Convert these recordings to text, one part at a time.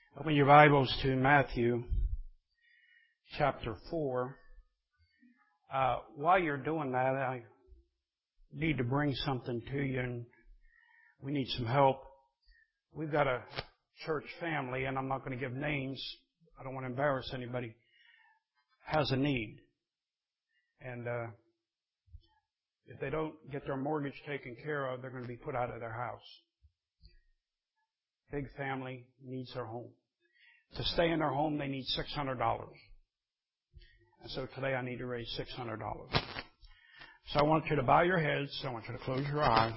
Open your Bibles to Matthew chapter 4. While you're doing that, I need to bring something to you, and we need some help. We've got a church family, and I'm not going to give names. I don't want to embarrass anybody. Has a need. And if they don't get their mortgage taken care of, they're going to be put out of their house. Big family needs their home. To stay in their home, they need $600. And so today I need to raise $600. So I want you to bow your heads. I want you to close your eyes.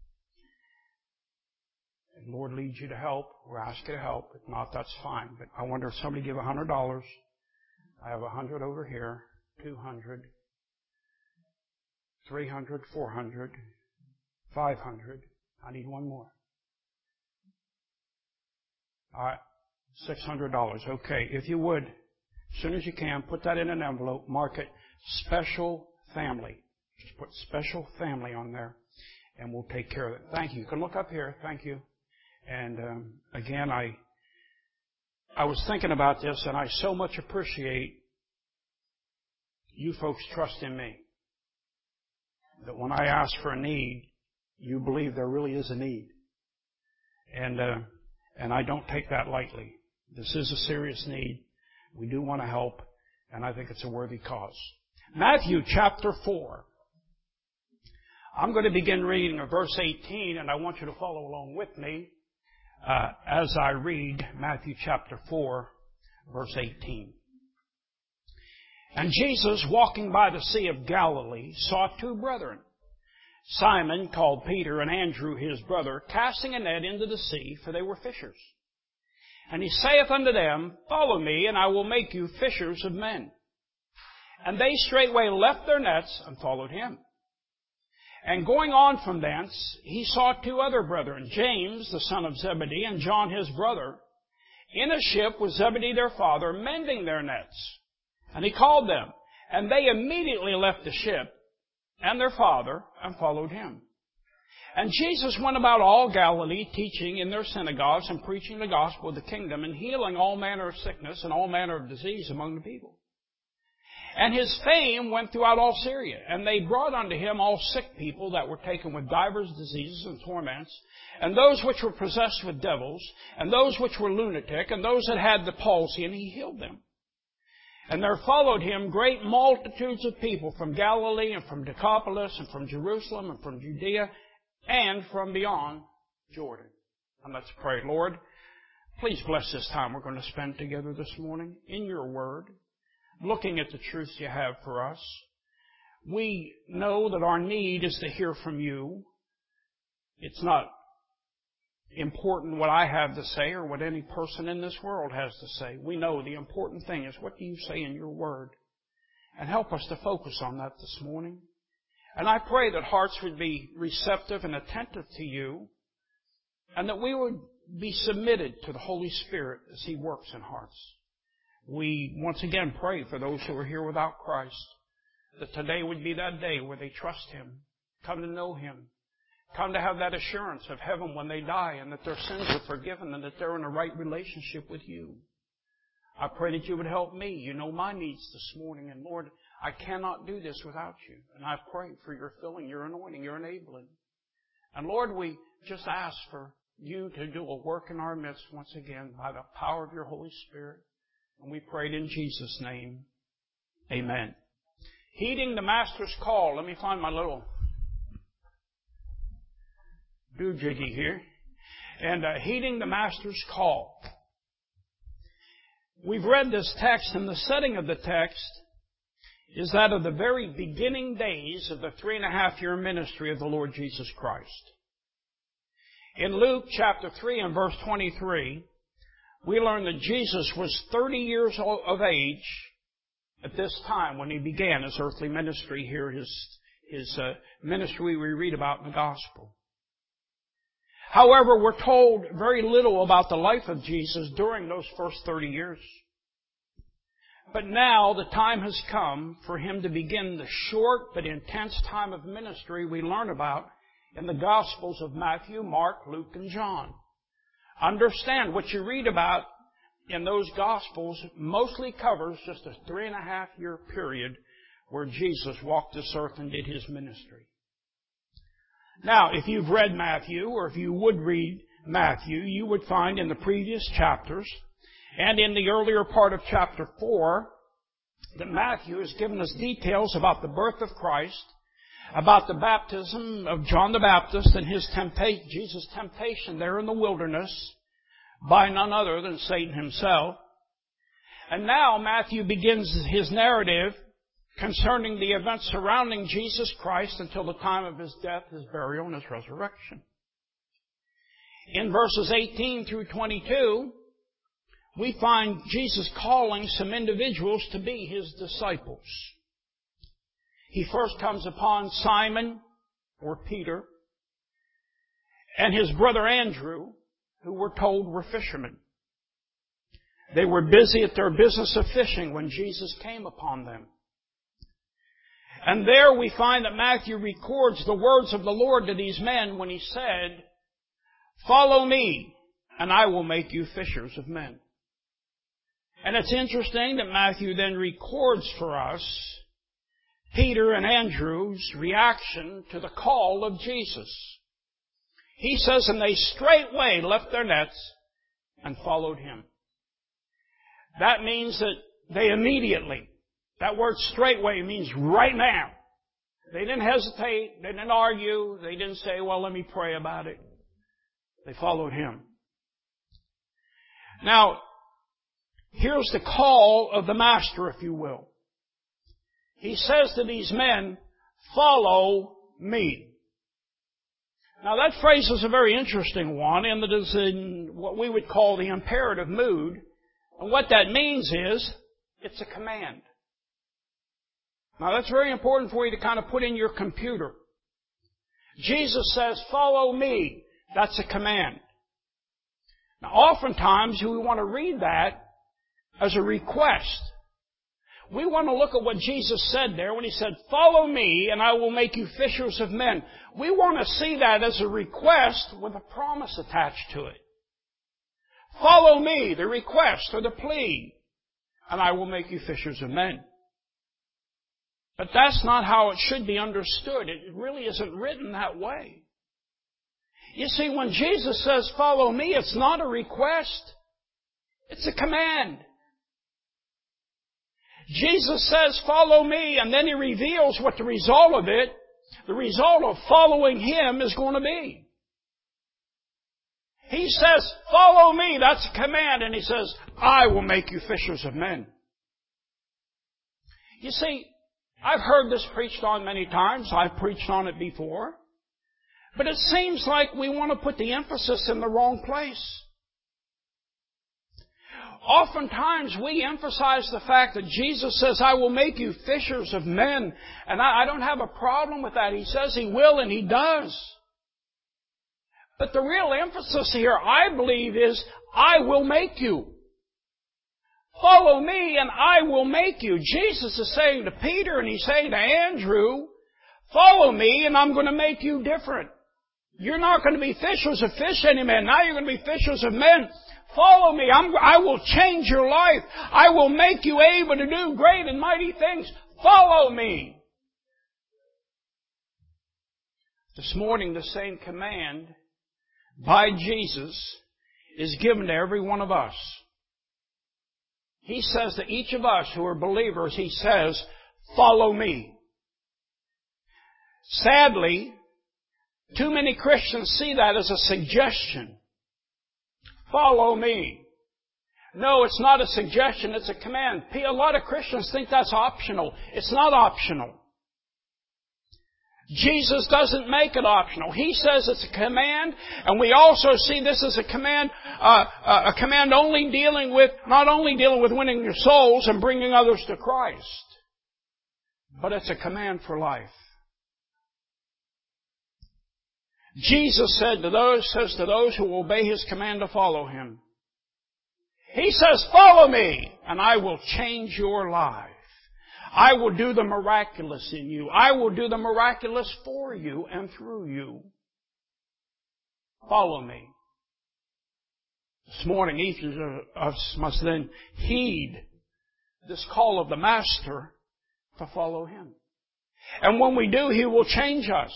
If the Lord leads you to help, or ask you to help. If not, that's fine. But I wonder if somebody give $100. I have 100 over here, 200, 300, 400, 500. I need one more. All right. $600. Okay. If you would, as soon as you can, put that in an envelope, mark it special family. Just put special family on there, and we'll take care of it. Thank you. You can look up here. Thank you. And again, I was thinking about this, and I so much appreciate you folks trusting me. That when I ask for a need, you believe there really is a need. And I don't take that lightly. This is a serious need. We do want to help, and I think it's a worthy cause. Matthew chapter 4. I'm going to begin reading verse 18, and I want you to follow along with me as I read Matthew chapter 4, verse 18. And Jesus, walking by the Sea of Galilee, saw two brethren, Simon, called Peter, and Andrew his brother, casting a net into the sea, for they were fishers. And he saith unto them, Follow me, and I will make you fishers of men. And they straightway left their nets and followed him. And going on from thence, he saw two other brethren, James, the son of Zebedee, and John his brother, in a ship with Zebedee their father, mending their nets. And he called them, and they immediately left the ship and their father, and followed him. And Jesus went about all Galilee, teaching in their synagogues, and preaching the gospel of the kingdom, and healing all manner of sickness and all manner of disease among the people. And his fame went throughout all Syria, and they brought unto him all sick people that were taken with divers diseases and torments, and those which were possessed with devils, and those which were lunatic, and those that had the palsy, and he healed them. And there followed him great multitudes of people from Galilee and from Decapolis and from Jerusalem and from Judea and from beyond Jordan. And let's pray. Lord, please bless this time we're going to spend together this morning in your word, looking at the truths you have for us. We know that our need is to hear from you. It's not important what I have to say or what any person in this world has to say. We know the important thing is what do you say in your word? And help us to focus on that this morning. And I pray that hearts would be receptive and attentive to you, and that we would be submitted to the Holy Spirit as He works in hearts. We once again pray for those who are here without Christ, that today would be that day where they trust Him, come to know Him, come to have that assurance of heaven when they die, and that their sins are forgiven, and that they're in a right relationship with you. I pray that you would help me. You know my needs this morning, and Lord, I cannot do this without you. And I pray for your filling, your anointing, your enabling. And Lord, we just ask for you to do a work in our midst once again by the power of your Holy Spirit. And we pray it in Jesus' name. Amen. Heeding the Master's call. Let me find my little doojiggy here. And heeding the Master's call. We've read this text, and the setting of the text is that of the very beginning days of the 3.5-year ministry of the Lord Jesus Christ. In Luke chapter 3 and verse 23, we learn that Jesus was 30 years of age at this time when He began His earthly ministry here, His ministry we read about in the Gospel. However, we're told very little about the life of Jesus during those first 30 years. But now the time has come for Him to begin the short but intense time of ministry we learn about in the Gospels of Matthew, Mark, Luke, and John. Understand what you read about in those Gospels mostly covers just a 3.5-year period where Jesus walked this earth and did His ministry. Now, if you've read Matthew, or if you would read Matthew, you would find in the previous chapters and in the earlier part of chapter 4 that Matthew has given us details about the birth of Christ, about the baptism of John the Baptist and Jesus' temptation there in the wilderness by none other than Satan himself. And now Matthew begins his narrative concerning the events surrounding Jesus Christ until the time of His death, His burial, and His resurrection. In verses 18 through 22, we find Jesus calling some individuals to be His disciples. He first comes upon Simon, or Peter, and his brother Andrew, who we're told were fishermen. They were busy at their business of fishing when Jesus came upon them. And there we find that Matthew records the words of the Lord to these men when He said, "Follow me, and I will make you fishers of men." And it's interesting that Matthew then records for us Peter and Andrew's reaction to the call of Jesus. He says, "And they straightway left their nets and followed Him." That means that they immediately, that word straightway means right now. They didn't hesitate, they didn't argue, they didn't say, well, let me pray about it. They followed Him. Now, here's the call of the Master, if you will. He says to these men, "Follow me." Now that phrase is a very interesting one, and it is in what we would call the imperative mood. And what that means is, it's a command. Now that's very important for you to kind of put in your computer. Jesus says, "Follow me." That's a command. Now oftentimes we want to read that as a request. We want to look at what Jesus said there when He said, "Follow me and I will make you fishers of men." We want to see that as a request with a promise attached to it. Follow me, the request or the plea, and I will make you fishers of men. But that's not how it should be understood. It really isn't written that way. You see, when Jesus says, "Follow me," it's not a request. It's a command. Jesus says, "Follow me," and then He reveals what the result of it, the result of following Him is going to be. He says, "Follow me," that's a command, and He says, "I will make you fishers of men." You see, I've heard this preached on many times. I've preached on it before. But it seems like we want to put the emphasis in the wrong place. Oftentimes we emphasize the fact that Jesus says, "I will make you fishers of men." And I don't have a problem with that. He says He will, and He does. But the real emphasis here, I believe, is, "I will make you." Follow me and I will make you. Jesus is saying to Peter and He's saying to Andrew, "Follow me and I'm going to make you different. You're not going to be fishers of fish anymore. Now you're going to be fishers of men. Follow me. I will change your life. I will make you able to do great and mighty things. Follow me." This morning, the same command by Jesus is given to every one of us. He says to each of us who are believers, He says, "Follow me." Sadly, too many Christians see that as a suggestion. Follow me. No, it's not a suggestion, it's a command. A lot of Christians think that's optional. It's not optional. Jesus doesn't make it optional. He says it's a command, and we also see this as a command not only dealing with winning your souls and bringing others to Christ, but it's a command for life. Jesus says to those who obey His command to follow Him, He says, "Follow me, and I will change your life. I will do the miraculous in you. I will do the miraculous for you and through you. Follow me." This morning, each of us must then heed this call of the Master to follow Him. And when we do, He will change us.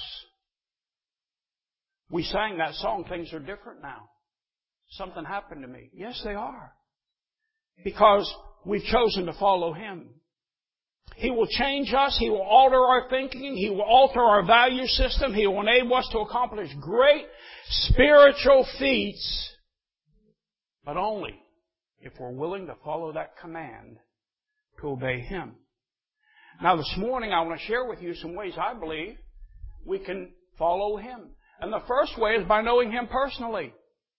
We sang that song, Things Are Different Now. Something happened to me. Yes, they are. Because we've chosen to follow Him. He will change us. He will alter our thinking. He will alter our value system. He will enable us to accomplish great spiritual feats, but only if we're willing to follow that command to obey Him. Now this morning I want to share with you some ways I believe we can follow Him. And the first way is by knowing Him personally.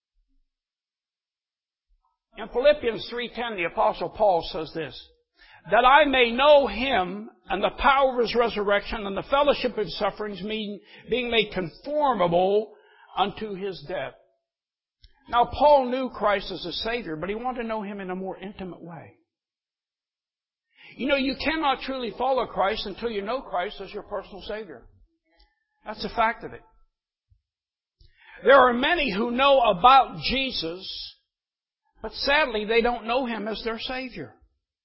In Philippians 3:10, the Apostle Paul says this, that I may know Him and the power of His resurrection and the fellowship of His sufferings, being made conformable unto His death. Now Paul knew Christ as a Savior, but he wanted to know Him in a more intimate way. You know, you cannot truly follow Christ until you know Christ as your personal Savior. That's a fact of it. There are many who know about Jesus, but sadly they don't know Him as their Savior.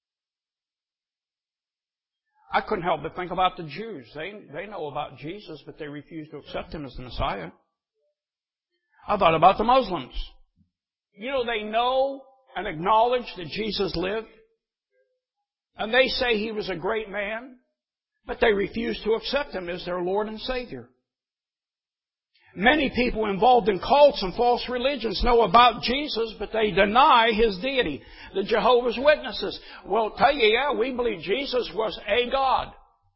I couldn't help but think about the Jews. They know about Jesus, but they refuse to accept Him as the Messiah. I thought about the Muslims. You know, they know and acknowledge that Jesus lived. And they say He was a great man, but they refuse to accept Him as their Lord and Savior. Many people involved in cults and false religions know about Jesus, but they deny His deity. The Jehovah's Witnesses will tell you, yeah, we believe Jesus was a God.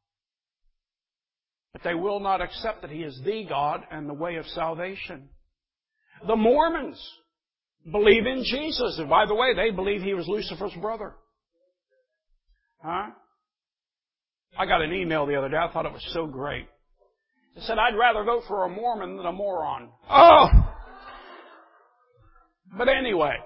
But they will not accept that He is the God and the way of salvation. The Mormons believe in Jesus. And by the way, they believe He was Lucifer's brother. Huh? I got an email the other day. I thought it was so great. It said, I'd rather vote for a Mormon than a moron. Oh! But anyway,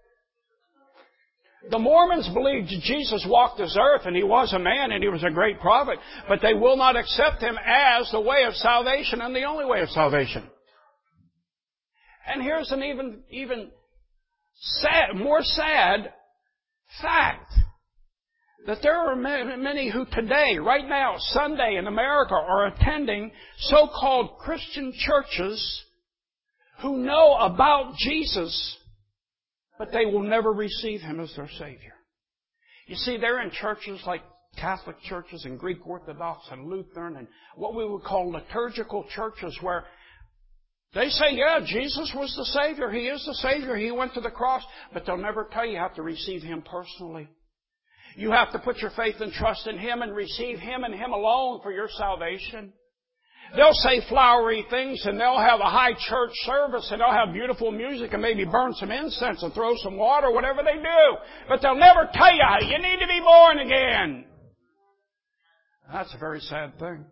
the Mormons believed Jesus walked this earth and He was a man and He was a great prophet, but they will not accept Him as the way of salvation and the only way of salvation. And here's an even more sad fact. That there are many who today, right now, Sunday in America, are attending so-called Christian churches who know about Jesus, but they will never receive Him as their Savior. You see, they're in churches like Catholic churches and Greek Orthodox and Lutheran and what we would call liturgical churches where they say, yeah, Jesus was the Savior. He is the Savior. He went to the cross. But they'll never tell you have to receive Him personally. You have to put your faith and trust in Him and receive Him and Him alone for your salvation. They'll say flowery things and they'll have a high church service and they'll have beautiful music and maybe burn some incense and throw some water, whatever they do. But they'll never tell you you need to be born again. That's a very sad thing.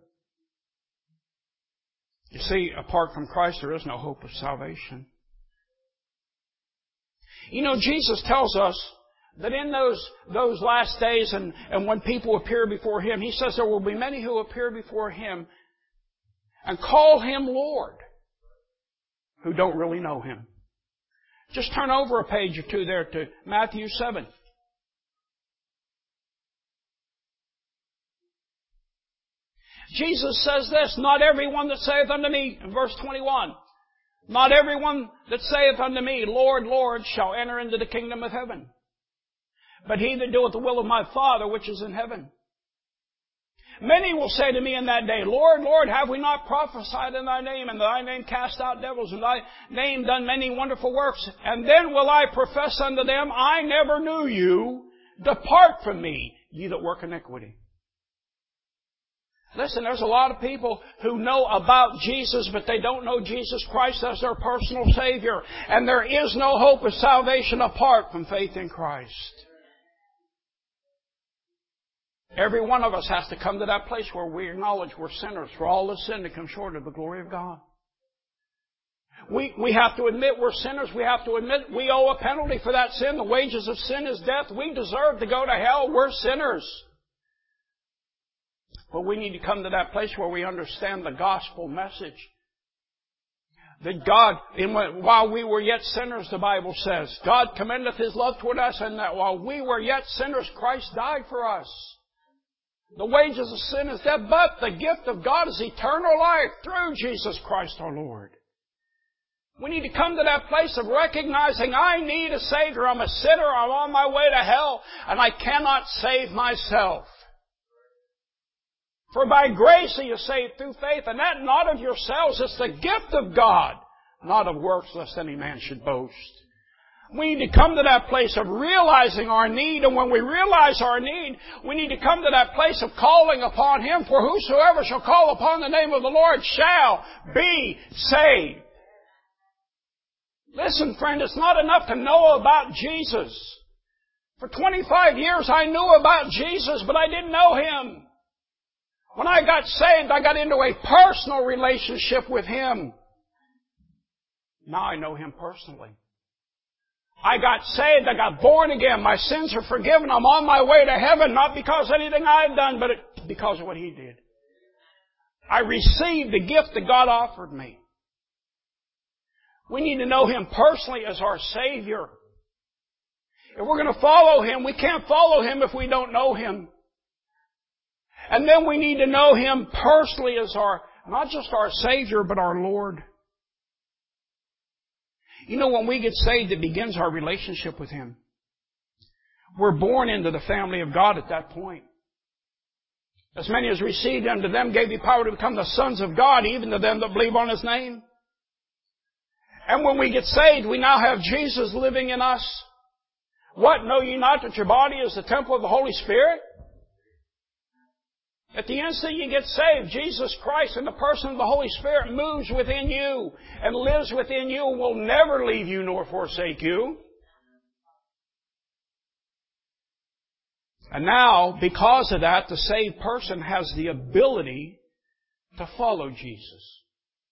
You see, apart from Christ, there is no hope of salvation. You know, Jesus tells us that in those last days and when people appear before Him, He says there will be many who appear before Him and call Him Lord who don't really know Him. Just turn over a page or two there to Matthew 7. Jesus says this, not everyone that saith unto me, in verse 21, not everyone that saith unto me, Lord, Lord, shall enter into the kingdom of heaven, but he that doeth the will of my Father which is in heaven. Many will say to me in that day, Lord, Lord, have we not prophesied in Thy name, and in Thy name cast out devils, and Thy name done many wonderful works? And then will I profess unto them, I never knew you. Depart from me, ye that work iniquity. Listen, there's a lot of people who know about Jesus, but they don't know Jesus Christ as their personal Savior. And there is no hope of salvation apart from faith in Christ. Every one of us has to come to that place where we acknowledge we're sinners, for all the sin to come short of the glory of God. We have to admit we're sinners. We have to admit we owe a penalty for that sin. The wages of sin is death. We deserve to go to hell. We're sinners. But we need to come to that place where we understand the gospel message. That God, while we were yet sinners, the Bible says, God commendeth His love toward us, and that while we were yet sinners, Christ died for us. The wages of sin is death, but the gift of God is eternal life through Jesus Christ our Lord. We need to come to that place of recognizing I need a Savior. I'm a sinner. I'm on my way to hell, and I cannot save myself. For by grace are you saved through faith, and that not of yourselves. It's the gift of God, not of works, lest any man should boast. We need to come to that place of realizing our need, and when we realize our need, we need to come to that place of calling upon Him. For whosoever shall call upon the name of the Lord shall be saved. Listen, friend, it's not enough to know about Jesus. For 25 years I knew about Jesus, but I didn't know Him. When I got saved, I got into a personal relationship with Him. Now I know Him personally. I got saved, I got born again, my sins are forgiven, I'm on my way to heaven, not because of anything I've done, but because of what He did. I received the gift that God offered me. We need to know Him personally as our Savior. If we're going to follow Him, we can't follow Him if we don't know Him. And then we need to know Him personally as not just our Savior, but our Lord. You know, when we get saved, it begins our relationship with Him. We're born into the family of God at that point. As many as received Him, to them gave He power to become the sons of God, even to them that believe on His name. And when we get saved, we now have Jesus living in us. What? Know ye not that your body is the temple of the Holy Spirit? At the instant you get saved, Jesus Christ in the person of the Holy Spirit moves within you and lives within you and will never leave you nor forsake you. And now, because of that, the saved person has the ability to follow Jesus.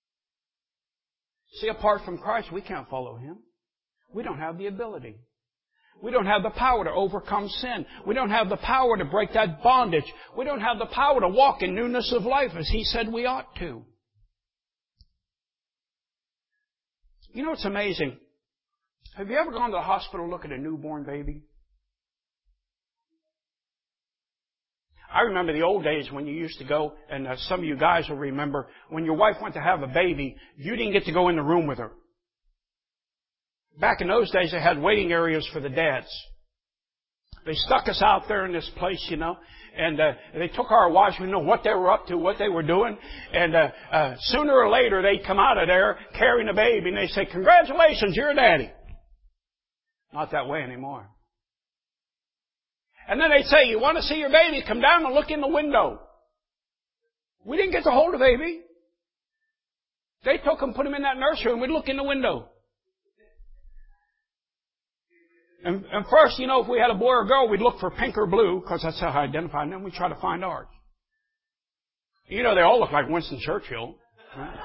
See, apart from Christ, we can't follow Him. We don't have the ability. We don't have the power to overcome sin. We don't have the power to break that bondage. We don't have the power to walk in newness of life as He said we ought to. You know, it's amazing. Have you ever gone to the hospital to look at a newborn baby? I remember the old days when you used to go, and some of you guys will remember, when your wife went to have a baby, you didn't get to go in the room with her. Back in those days, they had waiting areas for the dads. They stuck us out there in this place, you know, and they took our wives. We didn't know what they were up to, what they were doing, and sooner or later they'd come out of there carrying a baby, and they'd say, "Congratulations, you're a daddy." Not that way anymore. And then they'd say, "You want to see your baby? Come down and look in the window." We didn't get to hold the baby. They took him, put him in that nursery, and we'd look in the window. And first, you know, if we had a boy or a girl, we'd look for pink or blue, because that's how I identify, and then we'd try to find ours. You know, they all look like Winston Churchill. Right?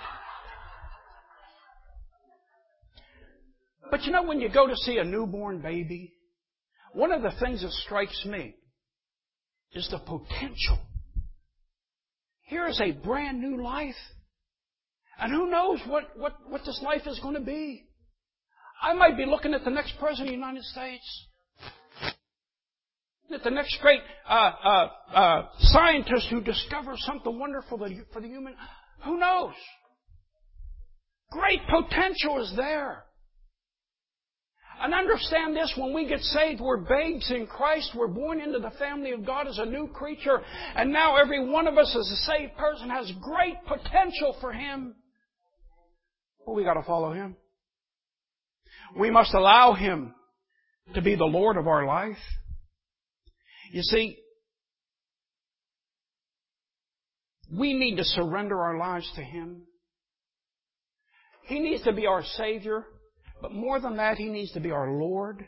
But you know, when you go to see a newborn baby, one of the things that strikes me is the potential. Here is a brand new life. And who knows what this life is going to be. I might be looking at the next President of the United States. At the next great scientist who discovers something wonderful for the human. Who knows? Great potential is there. And understand this, when we get saved, we're babes in Christ. We're born into the family of God as a new creature. And now every one of us as a saved person has great potential for Him. Well, we got to follow Him. We must allow Him to be the Lord of our life. You see, we need to surrender our lives to Him. He needs to be our Savior, but more than that, He needs to be our Lord.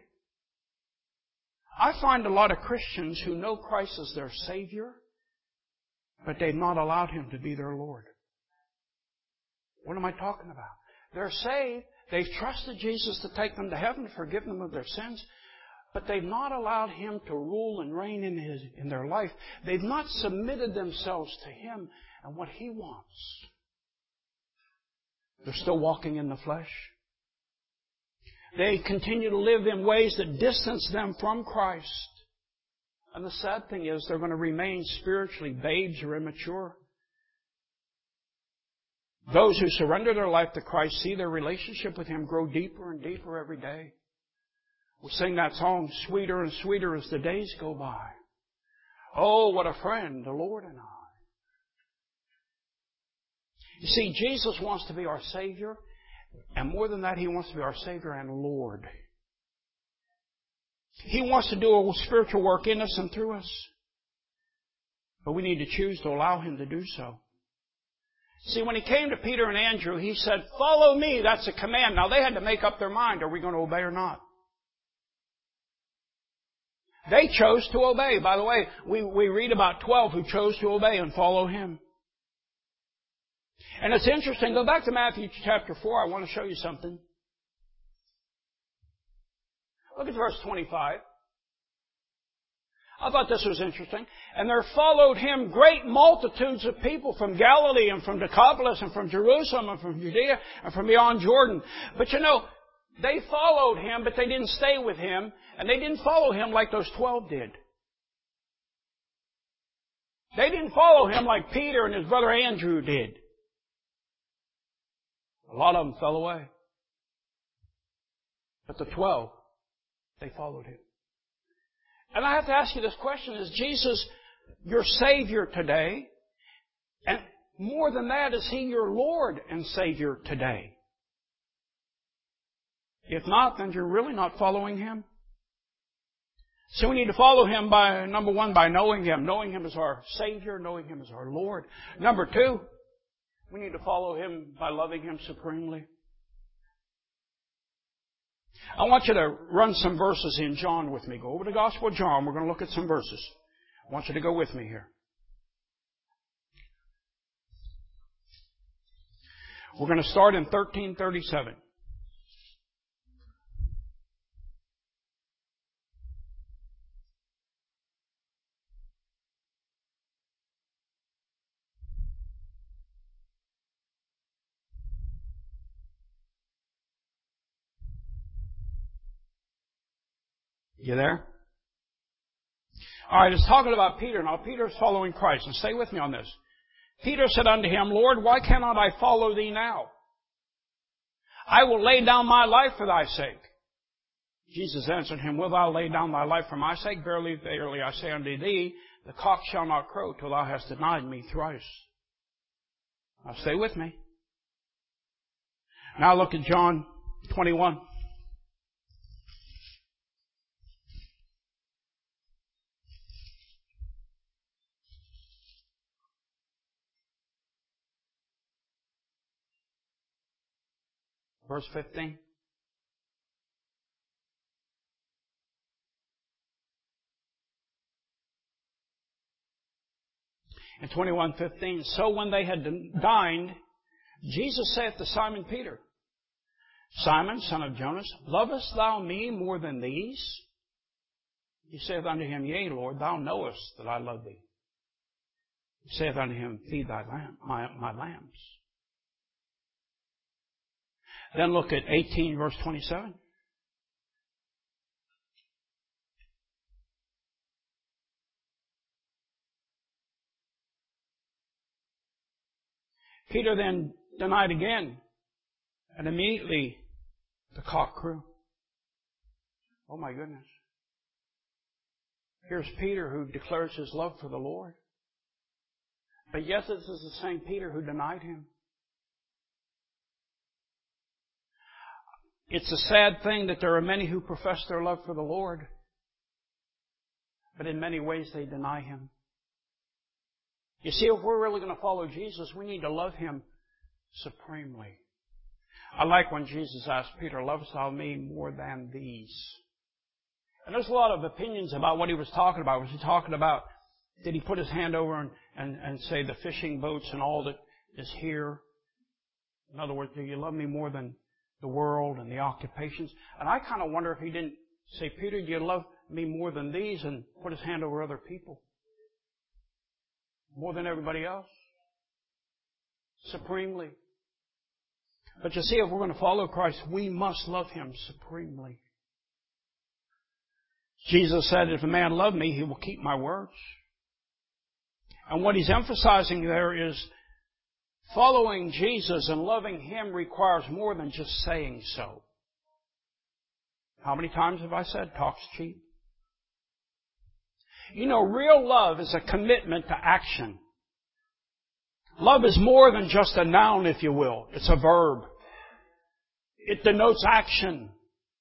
I find a lot of Christians who know Christ as their Savior, but they've not allowed Him to be their Lord. What am I talking about? They're saved. They've trusted Jesus to take them to heaven, to forgive them of their sins, but they've not allowed Him to rule and reign in their life. They've not submitted themselves to Him and what He wants. They're still walking in the flesh. They continue to live in ways that distance them from Christ. And the sad thing is they're going to remain spiritually babes or immature. Those who surrender their life to Christ see their relationship with Him grow deeper and deeper every day. We sing that song, sweeter and sweeter as the days go by. Oh, what a friend, the Lord and I. You see, Jesus wants to be our Savior, and more than that, He wants to be our Savior and Lord. He wants to do a spiritual work in us and through us. But we need to choose to allow Him to do so. See, when He came to Peter and Andrew, He said, follow me. That's a command. Now, they had to make up their mind. Are we going to obey or not? They chose to obey. By the way, we read about 12 who chose to obey and follow Him. And it's interesting. Go back to Matthew chapter 4. I want to show you something. Look at verse 25. I thought this was interesting. And there followed Him great multitudes of people from Galilee and from Decapolis and from Jerusalem and from Judea and from beyond Jordan. But you know, they followed Him, but they didn't stay with Him. And they didn't follow Him like those 12 did. They didn't follow Him like Peter and his brother Andrew did. A lot of them fell away. But the 12, they followed Him. And I have to ask you this question, is Jesus your Savior today? And more than that, is He your Lord and Savior today? If not, then you're really not following Him. So we need to follow Him by, number one, by knowing Him. Knowing Him as our Savior, knowing Him as our Lord. Number two, we need to follow Him by loving Him supremely. I want you to run some verses in John with me. Go over to the Gospel of John. We're going to look at some verses. I want you to go with me here. We're going to start in 13:37. You there? All right, it's talking about Peter. Now, Peter's following Christ. And stay with me on this. Peter said unto Him, Lord, why cannot I follow Thee now? I will lay down my life for Thy sake. Jesus answered him, Wilt thou lay down thy life for my sake? Verily, verily, I say unto thee, the cock shall not crow till thou hast denied me thrice. Now, stay with me. Now look at John 21. Verse 15. In 21:15, so when they had dined, Jesus saith to Simon Peter, Simon, son of Jonas, lovest thou me more than these? He saith unto him, Yea, Lord, thou knowest that I love thee. He saith unto him, Feed thy my lambs. Then look at 18, verse 27. Peter then denied again, and immediately the cock crew. Oh my goodness. Here's Peter who declares his love for the Lord. But yes, this is the same Peter who denied Him. It's a sad thing that there are many who profess their love for the Lord, but in many ways they deny Him. You see, if we're really going to follow Jesus, we need to love Him supremely. I like when Jesus asked Peter, Lovest thou me more than these? And there's a lot of opinions about what He was talking about. Was He talking about, did He put His hand over and say the fishing boats and all that is here? In other words, do you love me more than the world and the occupations? And I kind of wonder if He didn't say, Peter, do you love me more than these, and put His hand over other people? More than everybody else? Supremely. But you see, if we're going to follow Christ, we must love Him supremely. Jesus said, if a man love me, he will keep my words. And what He's emphasizing there is following Jesus and loving Him requires more than just saying so. How many times have I said, talk's cheap? You know, real love is a commitment to action. Love is more than just a noun, if you will. It's a verb. It denotes action.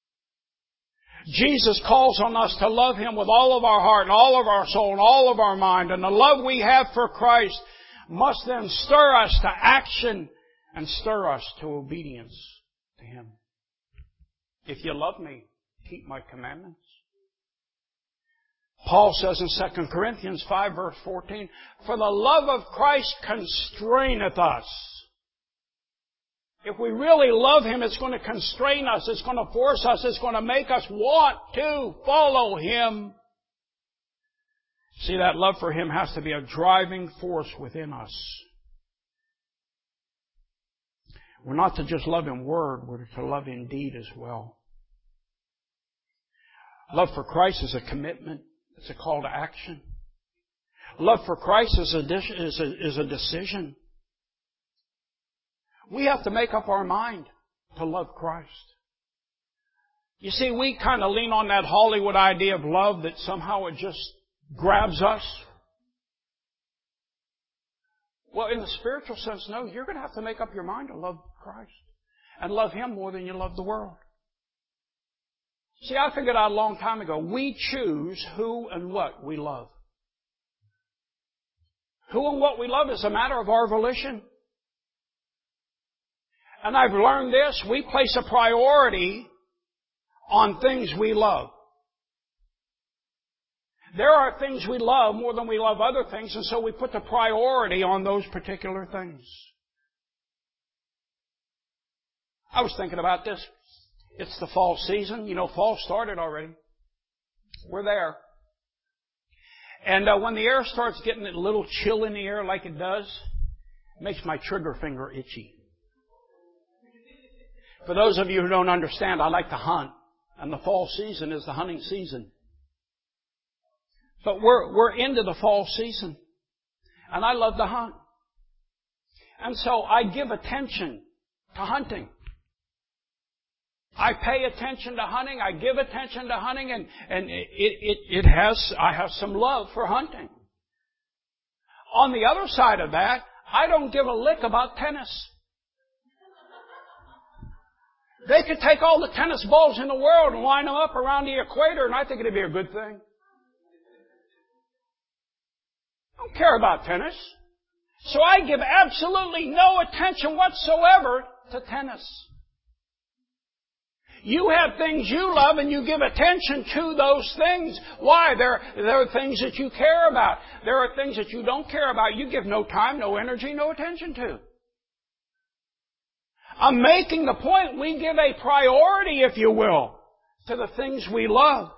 Jesus calls on us to love Him with all of our heart and all of our soul and all of our mind. And the love we have for Christ must then stir us to action and stir us to obedience to Him. If you love me, keep my commandments. Paul says in 2 Corinthians 5 verse 14, for the love of Christ constraineth us. If we really love Him, it's going to constrain us, it's going to force us, it's going to make us want to follow Him. See, that love for Him has to be a driving force within us. We're not to just love in word, we're to love in deed as well. Love for Christ is a commitment. It's a call to action. Love for Christ is a decision. We have to make up our mind to love Christ. You see, we kind of lean on that Hollywood idea of love that somehow it just grabs us. Well, in the spiritual sense, no, you're going to have to make up your mind to love Christ and love Him more than you love the world. See, I figured out a long time ago, we choose who and what we love. Who and what we love is a matter of our volition. And I've learned this, we place a priority on things we love. There are things we love more than we love other things, and so we put the priority on those particular things. I was thinking about this. It's the fall season. You know, fall started already. We're there. And when the air starts getting a little chill in the air like it does, it makes my trigger finger itchy. For those of you who don't understand, I like to hunt. And the fall season is the hunting season. But we're into the fall season. And I love to hunt. And so I give attention to hunting. I pay attention to hunting. I give attention to hunting, and I have some love for hunting. On the other side of that, I don't give a lick about tennis. They could take all the tennis balls in the world and line them up around the equator, and I think it'd be a good thing. I don't care about tennis. So I give absolutely no attention whatsoever to tennis. You have things you love and you give attention to those things. Why? There are things that you care about. There are things that you don't care about. You give no time, no energy, no attention to. I'm making the point we give a priority, if you will, to the things we love.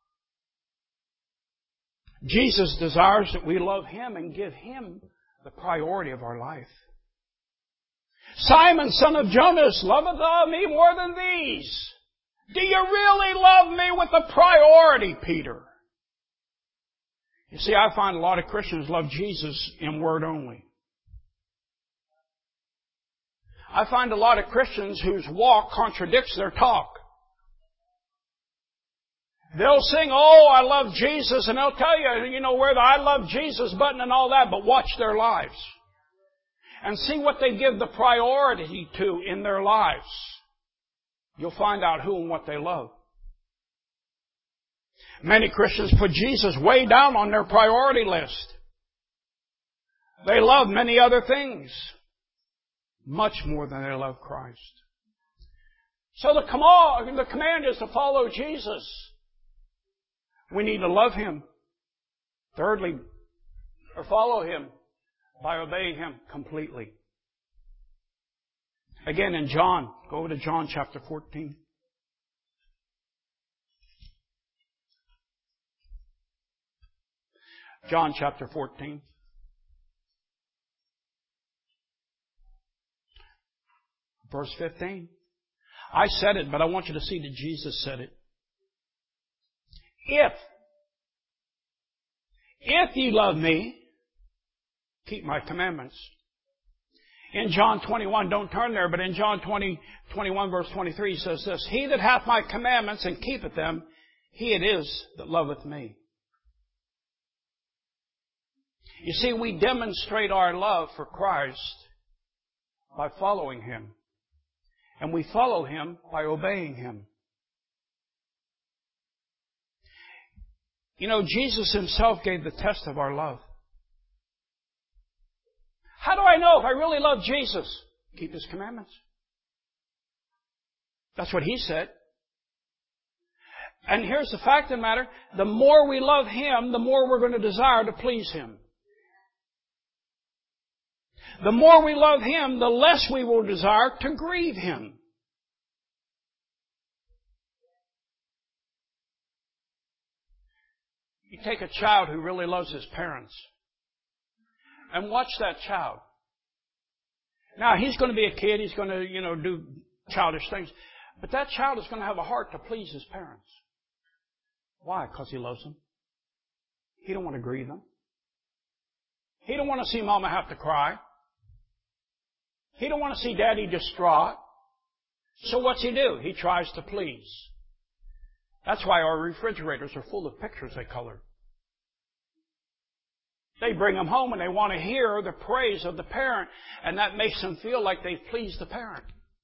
Jesus desires that we love Him and give Him the priority of our life. Simon, son of Jonas, loveth thou me more than these? Do you really love me with a priority, Peter? You see, I find a lot of Christians love Jesus in word only. I find a lot of Christians whose walk contradicts their talk. They'll sing, oh, I love Jesus, and they'll tell you, you know, where the I love Jesus button and all that, but watch their lives. And see what they give the priority to in their lives. You'll find out who and what they love. Many Christians put Jesus way down on their priority list. They love many other things much more than they love Christ. So the command is to follow Jesus. We need to love Him. Thirdly, or follow Him by obeying Him completely. Again in John, go over to John chapter 14. John chapter 14. Verse 15. I said it, but I want you to see that Jesus said it. If ye love me, keep my commandments. In John 21, don't turn there, but in John 21 verse 23, he says this, He that hath my commandments and keepeth them, he it is that loveth me. You see, we demonstrate our love for Christ by following Him. And we follow Him by obeying Him. You know, Jesus Himself gave the test of our love. How do I know if I really love Jesus? Keep His commandments. That's what He said. And here's the fact of the matter. The more we love Him, the more we're going to desire to please Him. The more we love Him, the less we will desire to grieve Him. You take a child who really loves his parents and watch that child. Now, he's going to be a kid. He's going to, do childish things. But that child is going to have a heart to please his parents. Why? Because he loves them. He don't want to grieve them. He don't want to see Mama have to cry. He don't want to see Daddy distraught. So what's he do? He tries to please. That's why our refrigerators are full of pictures they colored. They bring them home and they want to hear the praise of the parent, and that makes them feel like they've pleased the parent.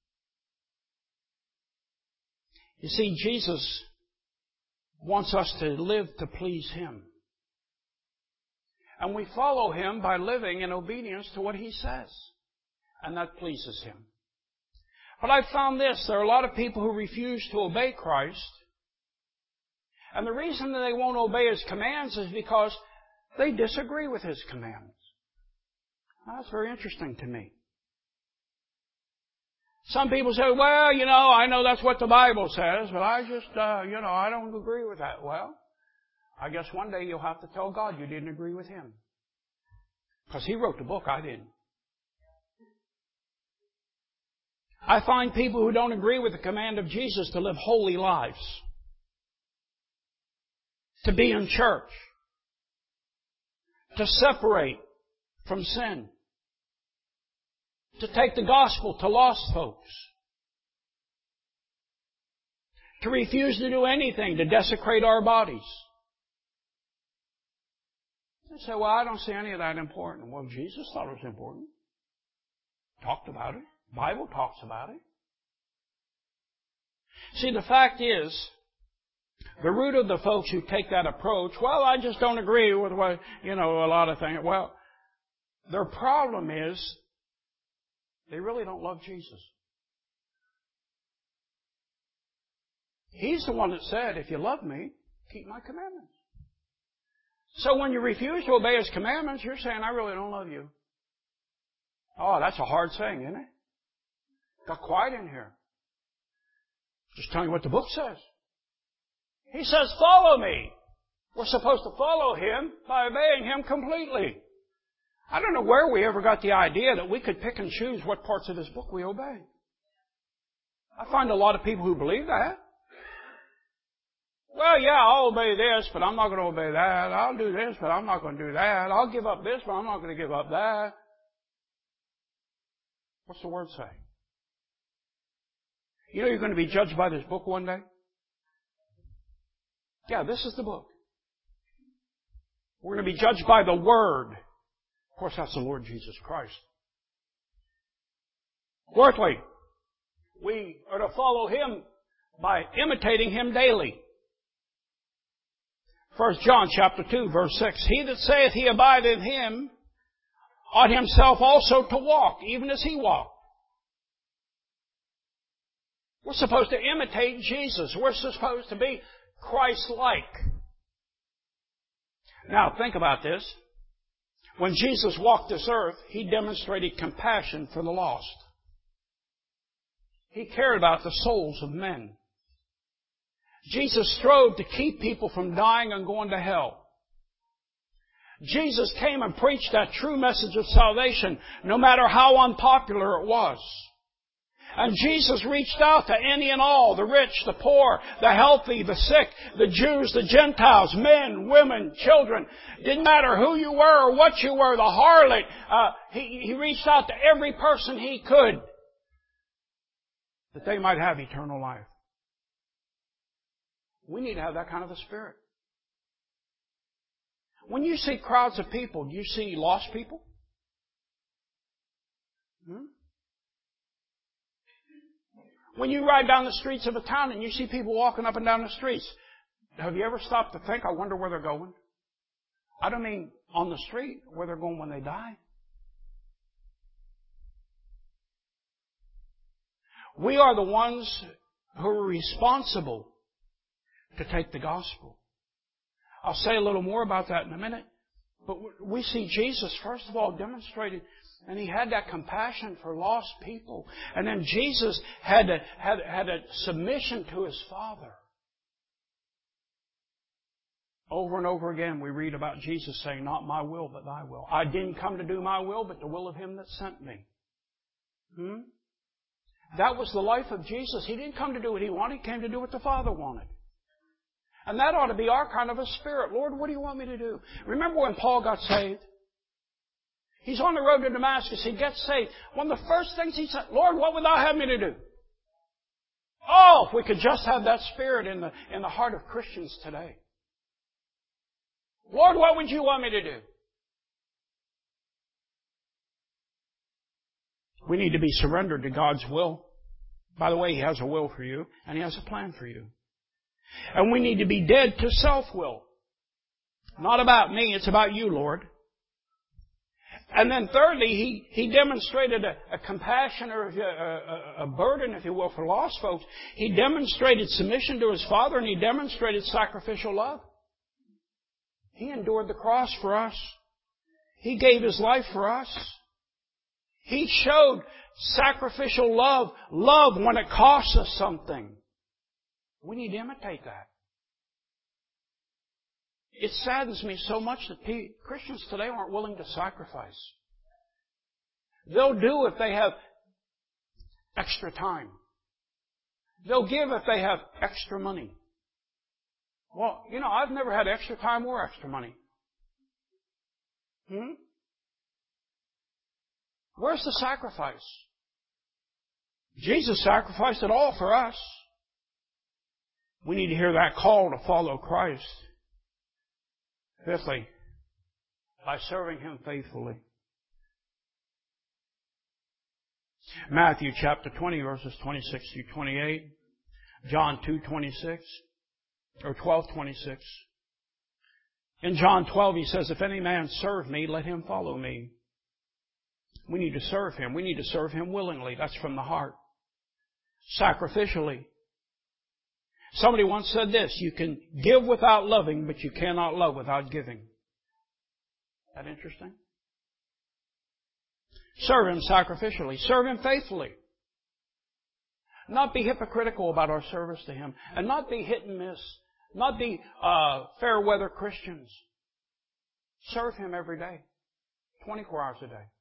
You see, Jesus wants us to live to please Him. And we follow Him by living in obedience to what He says. And that pleases Him. But I've found this, there are a lot of people who refuse to obey Christ. And the reason that they won't obey His commands is because they disagree with His commandments. Now, that's very interesting to me. Some people say, well, I know that's what the Bible says, but I just, I don't agree with that. Well, I guess one day you'll have to tell God you didn't agree with Him. Because He wrote the book, I didn't. I find people who don't agree with the command of Jesus to live holy lives. To be in church. To separate from sin. To take the gospel to lost folks. To refuse to do anything to desecrate our bodies. They say, well, I don't see any of that important. Well, Jesus thought it was important. Talked about it. The Bible talks about it. See, the fact is, the root of the folks who take that approach, well, I just don't agree with what, a lot of things. Well, their problem is they really don't love Jesus. He's the one that said, if you love me, keep my commandments. So when you refuse to obey His commandments, you're saying, I really don't love you. Oh, that's a hard saying, isn't it? Got quiet in here. Just telling you what the book says. He says, follow me. We're supposed to follow Him by obeying Him completely. I don't know where we ever got the idea that we could pick and choose what parts of this book we obey. I find a lot of people who believe that. Well, yeah, I'll obey this, but I'm not going to obey that. I'll do this, but I'm not going to do that. I'll give up this, but I'm not going to give up that. What's the Word say? You're going to be judged by this book one day? Yeah, this is the book. We're going to be judged by the Word. Of course, that's the Lord Jesus Christ. Fourthly, we are to follow Him by imitating Him daily. 1 John chapter 2, verse 6. He that saith he abide in Him ought himself also to walk, even as He walked. We're supposed to imitate Jesus. We're supposed to be Christ-like. Now, think about this. When Jesus walked this earth, He demonstrated compassion for the lost. He cared about the souls of men. Jesus strove to keep people from dying and going to hell. Jesus came and preached that true message of salvation, no matter how unpopular it was. And Jesus reached out to any and all, the rich, the poor, the healthy, the sick, the Jews, the Gentiles, men, women, children. Didn't matter who you were or what you were, the harlot. He reached out to every person he could that they might have eternal life. We need to have that kind of a spirit. When you see crowds of people, do you see lost people? When you ride down the streets of a town and you see people walking up and down the streets, have you ever stopped to think, I wonder where they're going? I don't mean on the street, where they're going when they die. We are the ones who are responsible to take the gospel. I'll say a little more about that in a minute. But we see Jesus, first of all, demonstrated, and He had that compassion for lost people. And then Jesus had a submission to His Father. Over and over again we read about Jesus saying, not my will, but thy will. I didn't come to do my will, but the will of Him that sent me. That was the life of Jesus. He didn't come to do what He wanted. He came to do what the Father wanted. And that ought to be our kind of a spirit. Lord, what do you want me to do? Remember when Paul got saved? He's on the road to Damascus. He gets saved. One of the first things he said, Lord, what would thou have me to do? Oh, if we could just have that spirit in the heart of Christians today. Lord, what would you want me to do? We need to be surrendered to God's will. By the way, He has a will for you, and He has a plan for you. And we need to be dead to self-will. Not about me, it's about you, Lord. And then thirdly, He demonstrated a compassion or a burden, if you will, for lost folks. He demonstrated submission to His Father, and He demonstrated sacrificial love. He endured the cross for us. He gave His life for us. He showed sacrificial love when it costs us something. We need to imitate that. It saddens me so much that Christians today aren't willing to sacrifice. They'll do if they have extra time. They'll give if they have extra money. Well, I've never had extra time or extra money. Where's the sacrifice? Jesus sacrificed it all for us. We need to hear that call to follow Christ. Fifthly, by serving Him faithfully. Matthew chapter 20, verses 26 through 28. John 2:26 or 12:26. In John 12, He says, if any man serve me, let him follow me. We need to serve Him. We need to serve Him willingly. That's from the heart. Sacrificially. Somebody once said this, you can give without loving, but you cannot love without giving. Is that interesting? Serve Him sacrificially. Serve Him faithfully. Not be hypocritical about our service to Him. And not be hit and miss. Not be fair weather Christians. Serve Him every day. 24 hours a day.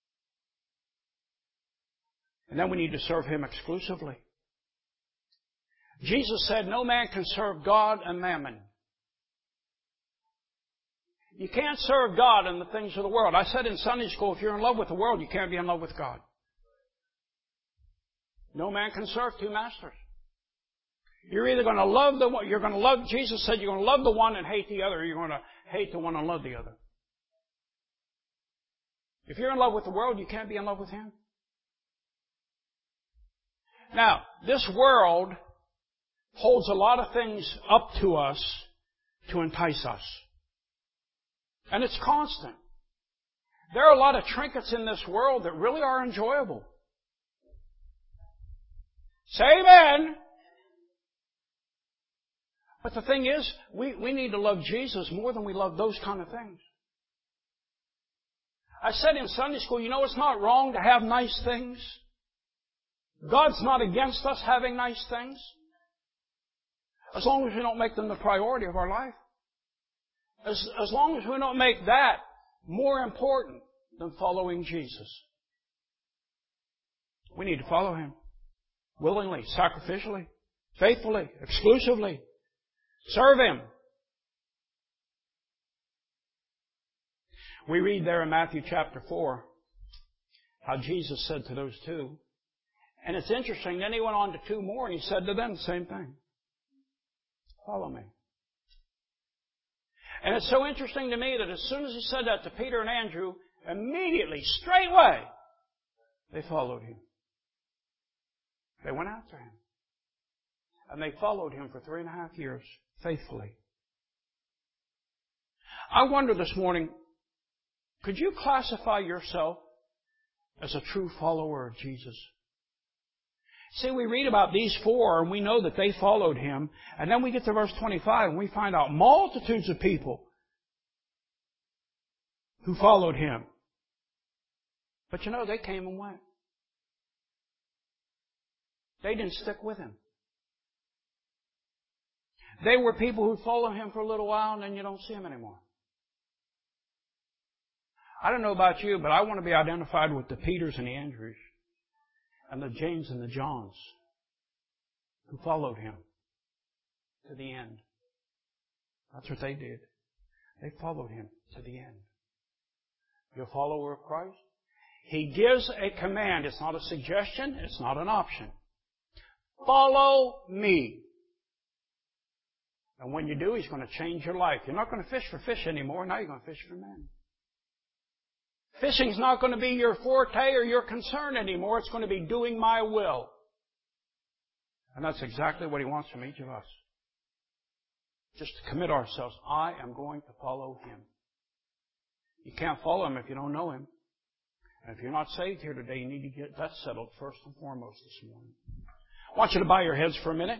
And then we need to serve Him exclusively. Jesus said, no man can serve God and mammon. You can't serve God and the things of the world. I said in Sunday school, if you're in love with the world, you can't be in love with God. No man can serve two masters. You're either going to love Jesus said you're going to love the one and hate the other, or you're going to hate the one and love the other. If you're in love with the world, you can't be in love with Him. Now, this world holds a lot of things up to us to entice us. And it's constant. There are a lot of trinkets in this world that really are enjoyable. Say amen. But the thing is, we need to love Jesus more than we love those kind of things. I said in Sunday school, it's not wrong to have nice things. God's not against us having nice things. As long as we don't make them the priority of our life. As long as we don't make that more important than following Jesus. We need to follow Him. willingly, sacrificially, faithfully, exclusively. Serve Him. We read there in Matthew chapter 4 how Jesus said to those two. And it's interesting, then He went on to two more and He said to them the same thing. Follow me. And it's so interesting to me that as soon as He said that to Peter and Andrew, immediately, straightway, they followed Him. They went after Him. And they followed Him for 3.5 years, faithfully. I wonder this morning, could you classify yourself as a true follower of Jesus? See, we read about these four and we know that they followed Him. And then we get to verse 25 and we find out multitudes of people who followed Him. But you know, they came and went. They didn't stick with Him. They were people who followed Him for a little while and then you don't see Him anymore. I don't know about you, but I want to be identified with the Peters and the Andrews and the James and the Johns who followed Him to the end. That's what they did. They followed Him to the end. You're a follower of Christ? He gives a command. It's not a suggestion. It's not an option. Follow me. And when you do, He's going to change your life. You're not going to fish for fish anymore. Now you're going to fish for men. Fishing's not going to be your forte or your concern anymore. It's going to be doing my will. And that's exactly what He wants from each of us. Just to commit ourselves. I am going to follow Him. You can't follow Him if you don't know Him. And if you're not saved here today, you need to get that settled first and foremost this morning. I want you to bow your heads for a minute.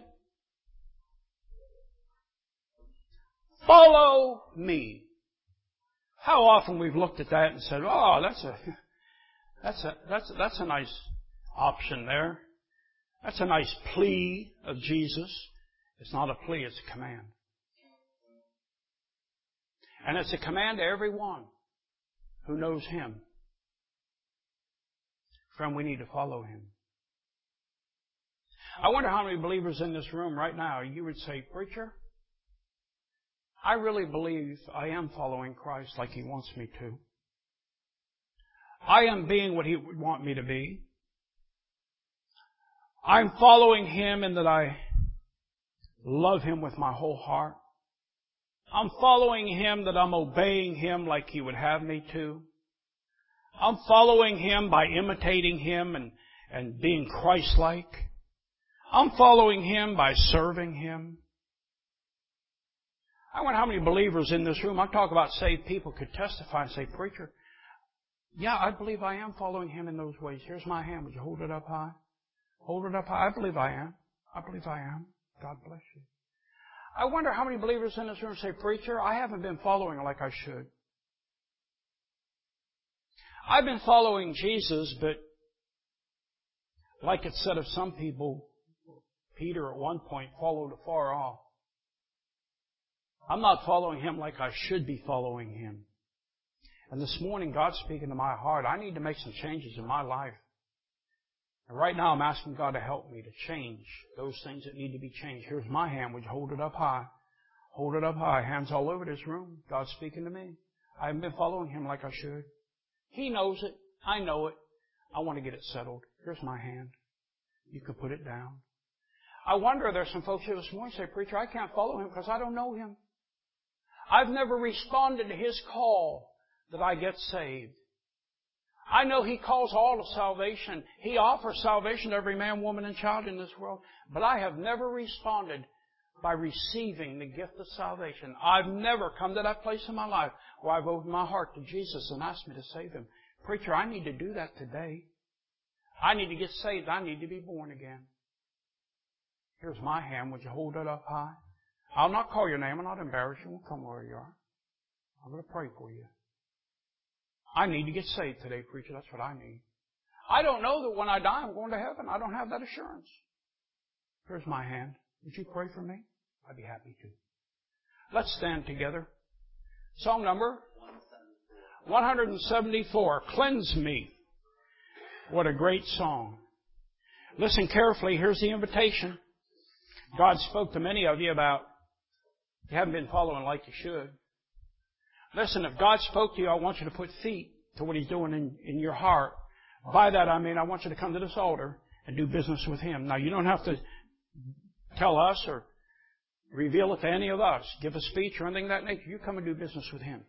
Follow me. How often we've looked at that and said, "Oh, that's a nice option there. That's a nice plea of Jesus." It's not a plea; it's a command, and it's a command to everyone who knows Him. Friend, we need to follow Him. I wonder how many believers in this room right now you would say, "Preacher, I really believe I am following Christ like He wants me to. I am being what He would want me to be. I'm following Him in that I love Him with my whole heart. I'm following Him that I'm obeying Him like He would have me to. I'm following Him by imitating Him and being Christ-like. I'm following Him by serving Him." I wonder how many believers in this room, I'm talking about saved people, could testify and say, "Preacher, yeah, I believe I am following Him in those ways. Here's my hand. Would you hold it up high? Hold it up high. I believe I am. I believe I am. God bless you." I wonder how many believers in this room say, "Preacher, I haven't been following like I should. I've been following Jesus, but like it said of some people, Peter at one point followed afar off. I'm not following Him like I should be following Him." And this morning, God's speaking to my heart. I need to make some changes in my life. And right now, I'm asking God to help me to change those things that need to be changed. Here's my hand. Would you hold it up high? Hold it up high. Hands all over this room. God's speaking to me. I haven't been following Him like I should. He knows it. I know it. I want to get it settled. Here's my hand. You can put it down. I wonder if there's some folks here this morning who say, "Preacher, I can't follow Him because I don't know Him. I've never responded to His call that I get saved. I know He calls all to salvation. He offers salvation to every man, woman, and child in this world. But I have never responded by receiving the gift of salvation. I've never come to that place in my life where I've opened my heart to Jesus and asked me to save Him. Preacher, I need to do that today. I need to get saved. I need to be born again." Here's my hand. Would you hold it up high? I'll not call your name. I'll not embarrass you. We'll come where you are. I'm going to pray for you. I need to get saved today, preacher. That's what I need. I don't know that when I die I'm going to heaven. I don't have that assurance. Here's my hand. Would you pray for me? I'd be happy to. Let's stand together. Song number 174. Cleanse me. What a great song. Listen carefully. Here's the invitation. God spoke to many of you about you haven't been following like you should. Listen, if God spoke to you, I want you to put feet to what He's doing in your heart. By that I mean I want you to come to this altar and do business with Him. Now, you don't have to tell us or reveal it to any of us, give a speech or anything of that nature. You come and do business with Him.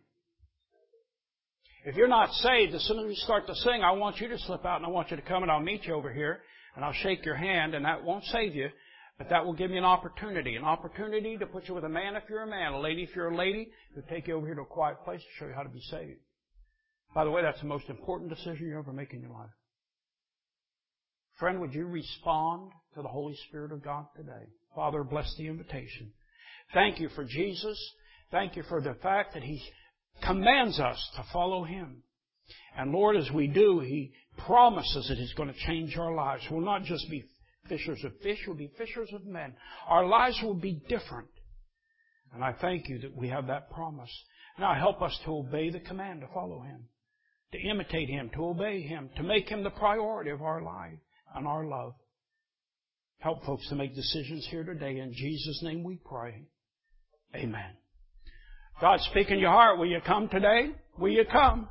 If you're not saved, as soon as we start to sing, I want you to slip out and I want you to come and I'll meet you over here and I'll shake your hand, and that won't save you, but that will give you an opportunity to put you with a man if you're a man, a lady if you're a lady, to take you over here to a quiet place to show you how to be saved. By the way, that's the most important decision you ever make in your life. Friend, would you respond to the Holy Spirit of God today? Father, bless the invitation. Thank you for Jesus. Thank you for the fact that He commands us to follow Him. And Lord, as we do, He promises that He's going to change our lives. We'll not just be fishers of fish, we'll be fishers of men. Our lives will be different. And I thank you that we have that promise. Now help us to obey the command to follow Him, to imitate Him, to obey Him, to make Him the priority of our life and our love. Help folks to make decisions here today. In Jesus' name we pray. Amen. God, speak in your heart. Will you come today? Will you come?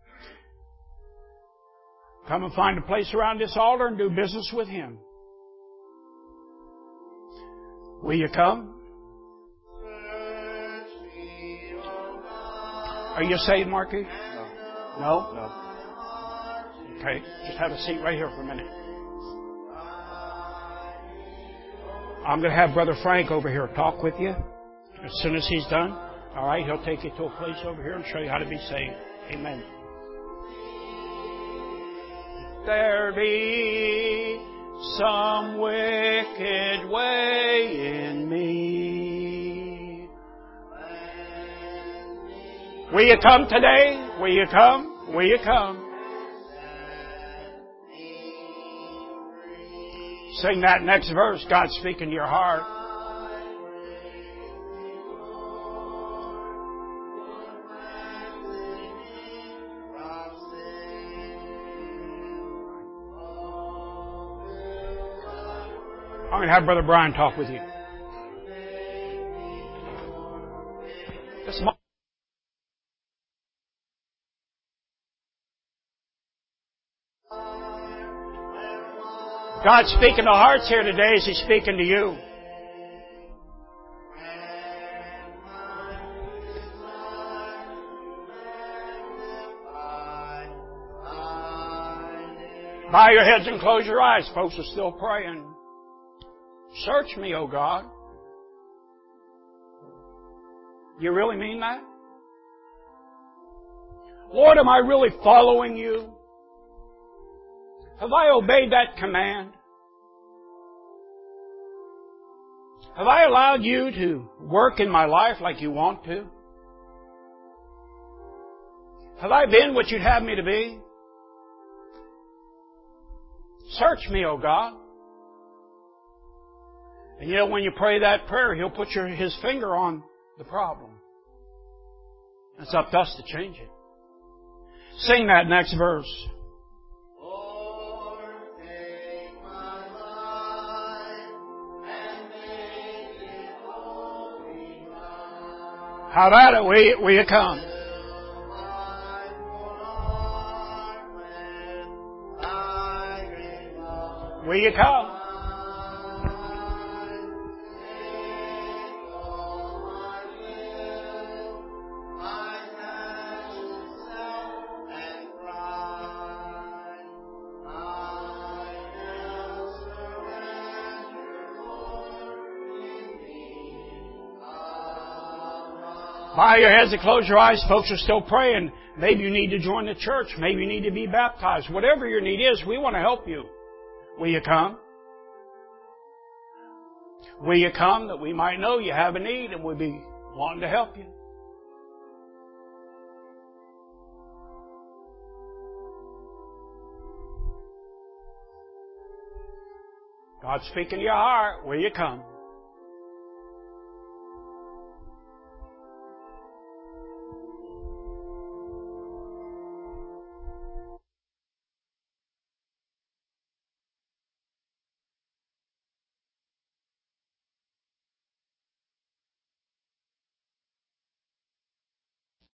Come and find a place around this altar and do business with Him. Will you come? Are you saved, Marky? No? No. Okay. Just have a seat right here for a minute. I'm going to have Brother Frank over here talk with you as soon as he's done. All right? He'll take you to a place over here and show you how to be saved. Amen. There be some wicked way in me. Will you come today? Will you come? Will you come? Sing that next verse. God's speaking to your heart. I'm going to have Brother Brian talk with you. God's speaking to hearts here today as He's speaking to you. Bow your heads and close your eyes. Folks are still praying. Search me, O God. You really mean that? Lord, am I really following You? Have I obeyed that command? Have I allowed You to work in my life like You want to? Have I been what You'd have me to be? Search me, O God. And you know, when you pray that prayer, He'll put His finger on the problem. It's up to us to change it. Sing that next verse. Lord, take my life and make it holy mine. How about it? Will you come? Will you come? Bow your heads and close your eyes. Folks are still praying. Maybe you need to join the church. Maybe you need to be baptized. Whatever your need is, we want to help you. Will you come? Will you come that we might know you have a need and we'll be wanting to help you? God's speaking to your heart. Will you come?